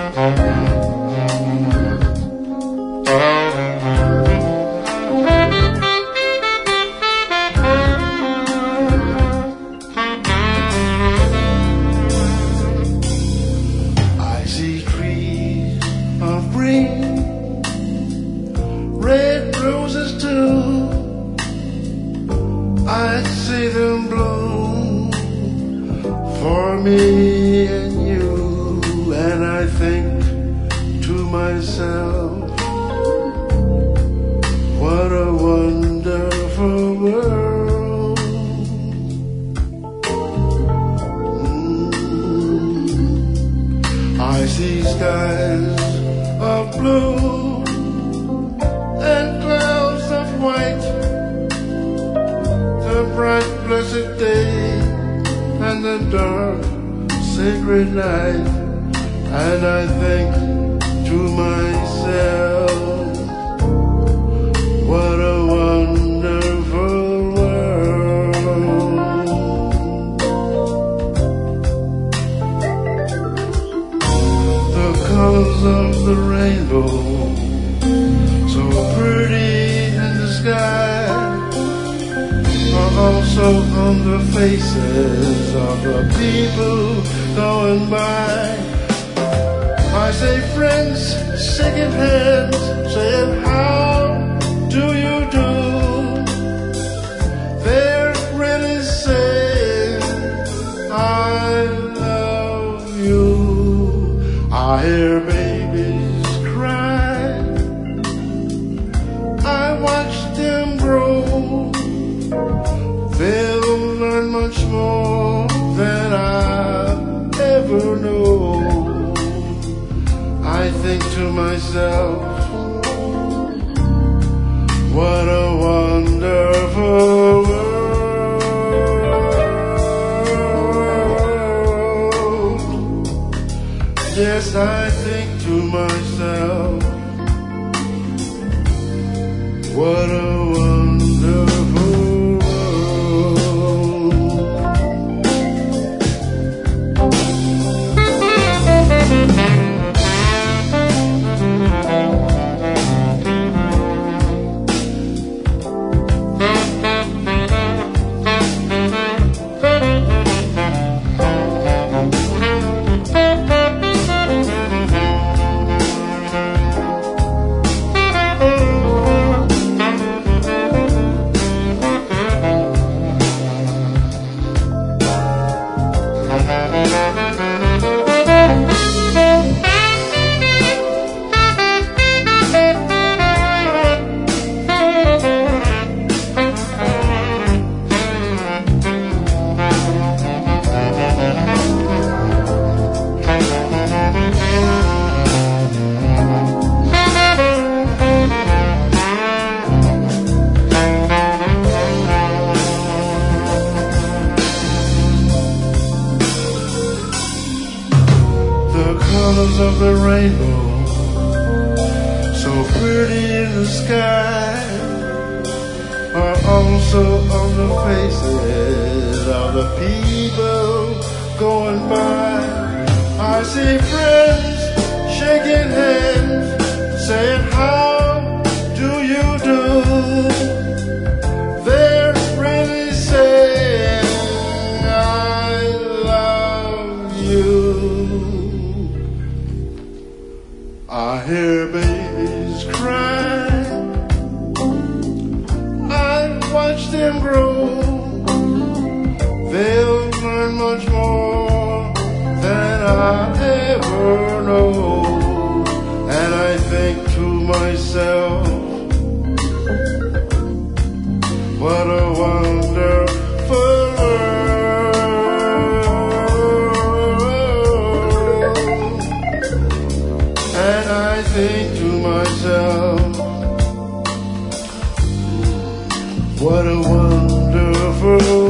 I see trees of green, red roses too. I see them bloom for me and you, and I think to myself, what a wonderful world. I see skies of blue and clouds of white, the bright blessed day and the dark sacred night, and I think to myself, what a wonderful world. The colors of the rainbow, so pretty in the sky, are also on the faces of the people going by. I say friends shaking hands, saying how do you do? They're really saying I love you. I hear babies cry, I watch them grow. They'll learn much more than I ever know. I think to myself, what a wonderful world. Yes, I think to myself, what a wonderful world. Colors of the rainbow, so pretty in the sky, are also on the faces of the people going by. I see friends shaking hands, saying how do you do? They're really saying I love you. I hear babies cry, I watch them grow. They'll learn much more than I ever know. And I think to myself, what a wonderful world. And I think to myself, what a wonderful